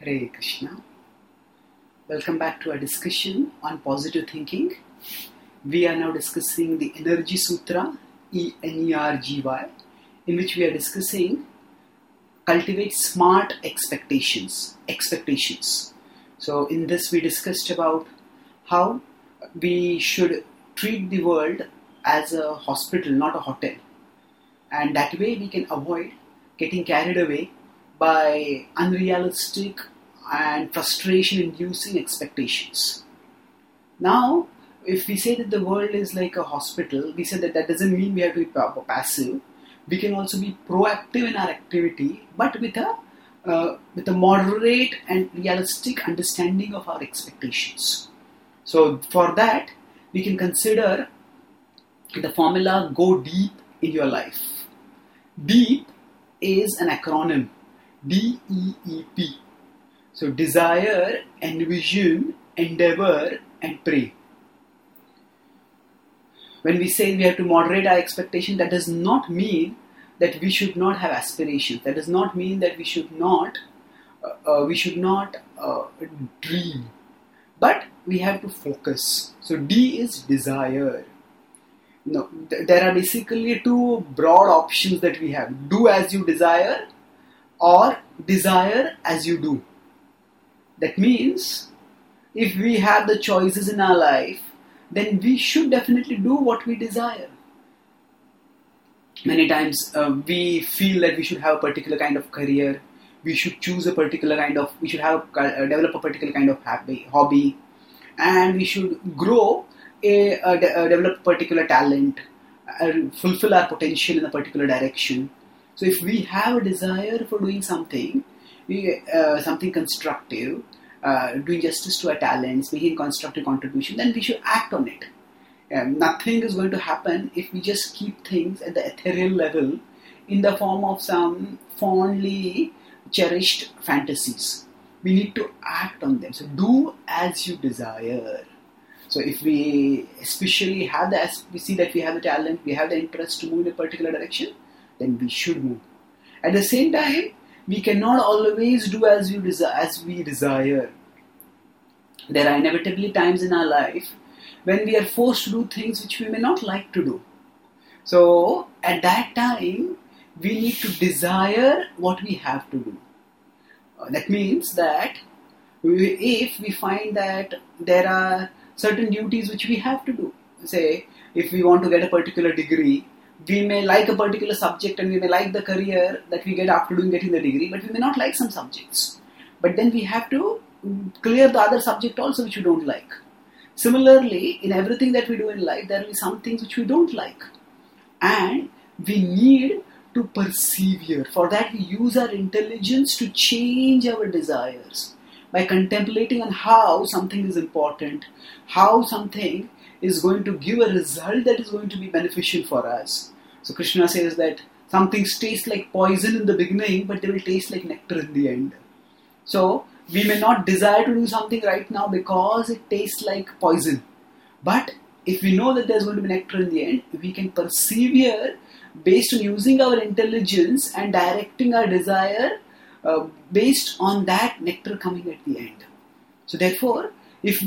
Hare Krishna. Welcome back to our discussion on positive thinking. We are now discussing the Energy Sutra, ENERGY, in which we are discussing cultivate smart expectations. So in this we discussed about how we should treat the world as a hospital, not a hotel. And that way we can avoid getting carried away by unrealistic and frustration-inducing expectations. Now, if we say that the world is like a hospital, we say that doesn't mean we have to be passive. We can also be proactive in our activity, but with a moderate and realistic understanding of our expectations. So for that, we can consider the formula "Go deep in your life." Deep is an acronym, DEEP. So desire, envision, endeavor, and pray. When we say we have to moderate our expectation, that does not mean that we should not have aspirations. That does not mean that we should not dream. But we have to focus. So D is desire. No, there are basically two broad options that we have. Do as you desire or desire as you do. That means if we have the choices in our life, then we should definitely do what we desire. Many times we feel that we should have a particular kind of career, we should choose a particular kind of, we should have develop a particular kind of hobby, and we should grow, develop a particular talent, fulfill our potential in a particular direction. So if we have a desire for doing something, something constructive, doing justice to our talents, making constructive contribution, then we should act on it. Nothing is going to happen if we just keep things at the ethereal level in the form of some fondly cherished fantasies. We need to act on them. So do as you desire. So if we especially we see that we have the talent, we have the interest to move in a particular direction, then we should move. At the same time, we cannot always do as we desire. There are inevitably times in our life when we are forced to do things which we may not like to do. So at that time, we need to desire what we have to do. That means that if we find that there are certain duties which we have to do, say if we want to get a particular degree, we may like a particular subject and we may like the career that we get after getting the degree, but we may not like some subjects. But then we have to clear the other subject also which we don't like. Similarly, in everything that we do in life, there will be some things which we don't like. And we need to persevere. For that, we use our intelligence to change our desires by contemplating on how something is important, how something is going to give a result that is going to be beneficial for us. So Krishna says that some things taste like poison in the beginning, but they will taste like nectar in the end. So we may not desire to do something right now because it tastes like poison. But if we know that there's going to be nectar in the end, we can persevere based on using our intelligence and directing our desire based on that nectar coming at the end. So therefore, if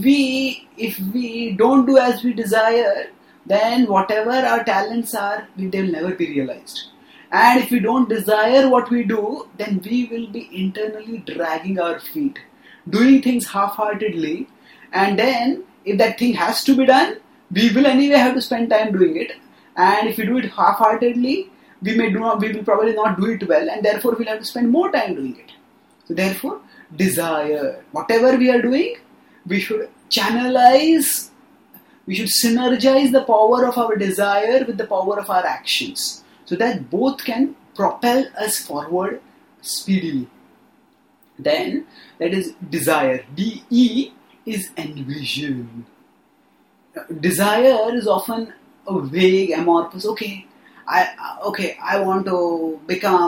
we don't do as we desire, then whatever our talents are, they will never be realized. And if we don't desire what we do, then we will be internally dragging our feet, doing things half-heartedly. And then, if that thing has to be done, we will anyway have to spend time doing it. And if we do it half-heartedly, we will probably not do it well, and therefore we'll have to spend more time doing it. So therefore, desire. Whatever we are doing, we should synergize the power of our desire with the power of our actions, so that both can propel us forward speedily. Then, that is desire. DE is envision. Desire is often a vague, amorphous, I want to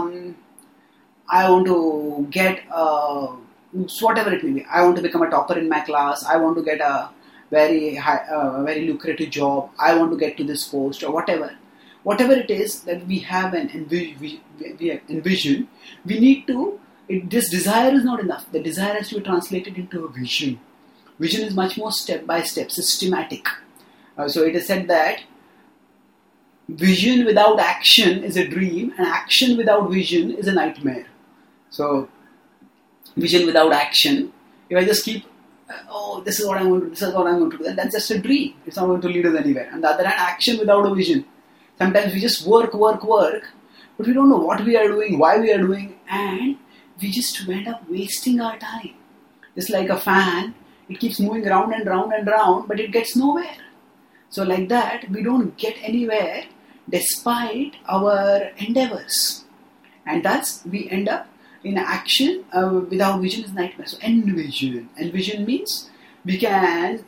get whatever it may be. I want to become a topper in my class. I want to get a very lucrative job. I want to get to this post or whatever. Whatever it is that we have an envision, we need to This desire is not enough. The desire has to be translated into a vision. Vision is much more step by step, systematic. So it is said that vision without action is a dream, and action without vision is a nightmare. So, vision without action, if I just keep, this is what I'm going to do, this is what I'm going to do, then that's just a dream. It's not going to lead us anywhere. On the other hand, action without a vision. Sometimes we just work, but we don't know what we are doing, why we are doing, and we just end up wasting our time. Just like a fan, it keeps moving round and round and round, but it gets nowhere. So like that, we don't get anywhere despite our endeavors. And thus, we end up in action without vision is nightmare. So envision. Envision means we can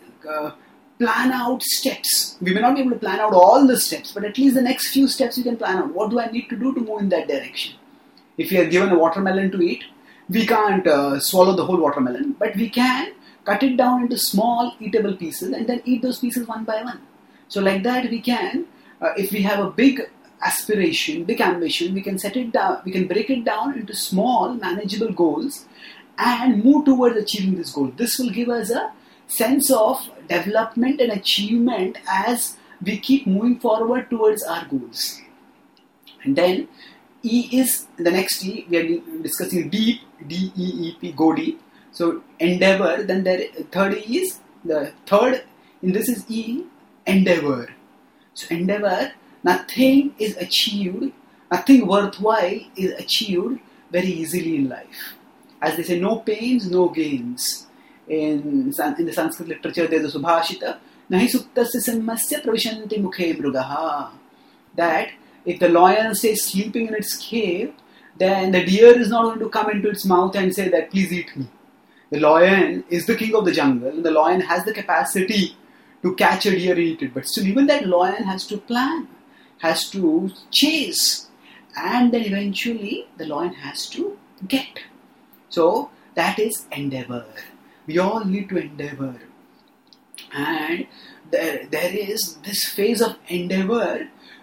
plan out steps. We may not be able to plan out all the steps, but at least the next few steps we can plan out. What do I need to do to move in that direction? If we are given a watermelon to eat, we can't swallow the whole watermelon, but we can cut it down into small eatable pieces and then eat those pieces one by one. So like that we can, if we have a big aspiration, big ambition, we can set it down, we can break it down into small manageable goals and move towards achieving this goal. This will give us a sense of development and achievement as we keep moving forward towards our goals. And then E is the next E, we are discussing deep, D-E-E-P, go deep. So endeavor, then the third E is, the third in this is E, endeavor. So endeavor, nothing is achieved, nothing worthwhile is achieved very easily in life. As they say, no pains, no gains. In the Sanskrit literature, there is a Subhashita, nahi suktasya simmasya pravishanti mukhe mrugaha. That if the lion stays sleeping in its cave, then the deer is not going to come into its mouth and say that, please eat me. The lion is the king of the jungle, and the lion has the capacity to catch a deer and eat it. But still, even that lion has to plan, has to chase, and then eventually the lion has to get. So that is endeavor. We all need to endeavor. And there is this phase of endeavor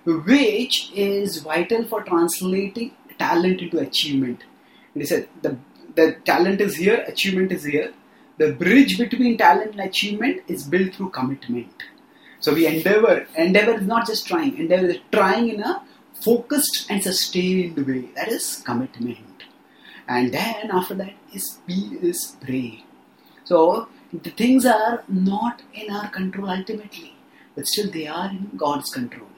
which is vital for translating talent into achievement. It is said the talent is here, achievement is here. The bridge between talent and achievement is built through commitment. So we endeavor. Endeavor is not just trying. Endeavor is trying in a focused and sustained way. That is commitment. And then after that is P is pray. So the things are not in our control ultimately, but still they are in God's control.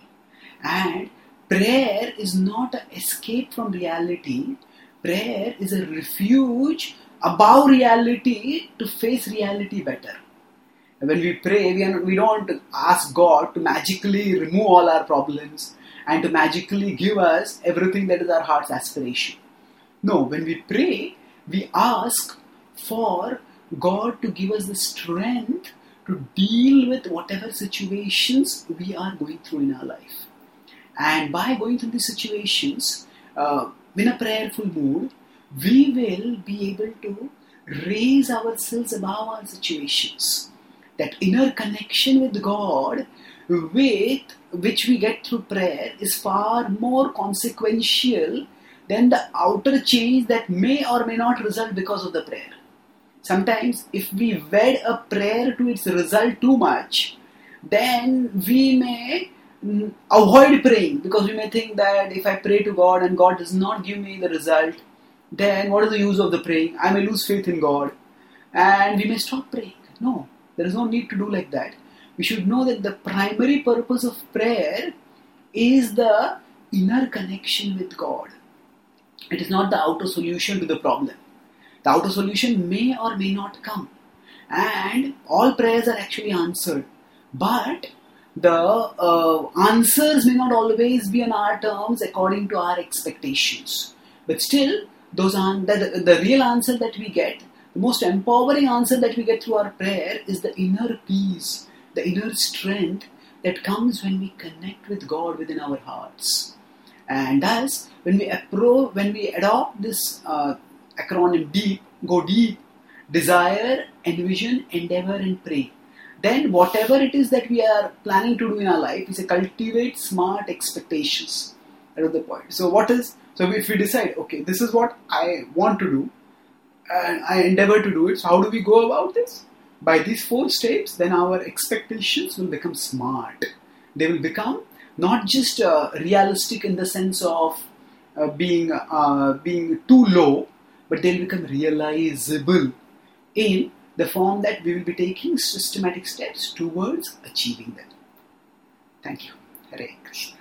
And prayer is not an escape from reality. Prayer is a refuge above reality to face reality better. When we pray, we don't ask God to magically remove all our problems and to magically give us everything that is our heart's aspiration. No, when we pray, we ask for God to give us the strength to deal with whatever situations we are going through in our life. And by going through these situations, in a prayerful mood, we will be able to raise ourselves above our situations. That inner connection with God, with which we get through prayer, is far more consequential than the outer change that may or may not result because of the prayer. Sometimes, if we wed a prayer to its result too much, then we may avoid praying, because we may think that if I pray to God and God does not give me the result, then what is the use of the praying? I may lose faith in God and we may stop praying. No, there is no need to do like that. We should know that the primary purpose of prayer is the inner connection with God. It is not the outer solution to the problem. The outer solution may or may not come. And all prayers are actually answered. But the answers may not always be on our terms according to our expectations. But still, the real answer that we get, the most empowering answer that we get through our prayer is the inner peace, the inner strength that comes when we connect with God within our hearts. And thus, when we adopt this acronym DEEP, go deep, desire, envision, endeavor and pray, then whatever it is that we are planning to do in our life is a cultivate smart expectations. That is the point. So if we decide, okay, this is what I want to do, and I endeavor to do it. So how do we go about this? By these 4 steps, then our expectations will become smart. They will become not just realistic in the sense of being too low, but they'll become realizable in the form that we will be taking systematic steps towards achieving them. Thank you. Hare Krishna.